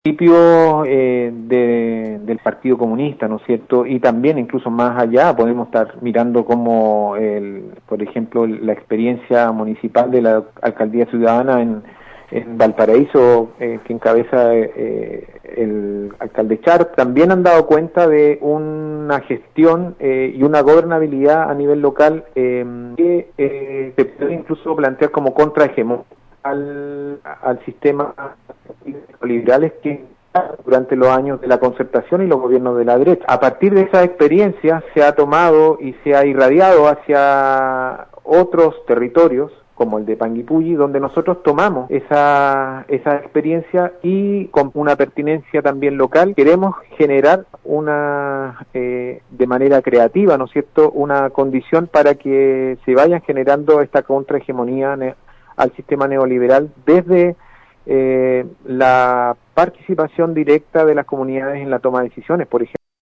Principio del Partido Comunista, ¿no es cierto? Y también incluso más allá podemos estar mirando como, por ejemplo, la experiencia municipal de la Alcaldía Ciudadana en Valparaíso, que encabeza el alcalde Char, también han dado cuenta de una gestión y una gobernabilidad a nivel local que se puede incluso plantear como contrahegemónica al sistema liberales que durante los años de la concertación y los gobiernos de la derecha. A partir de esa experiencia se ha tomado y se ha irradiado hacia otros territorios, como el de Panguipulli, donde nosotros tomamos esa experiencia y con una pertinencia también local queremos generar de manera creativa, ¿no es cierto?, una condición para que se vayan generando esta contrahegemonía al sistema neoliberal desde la participación directa de las comunidades en la toma de decisiones, por ejemplo.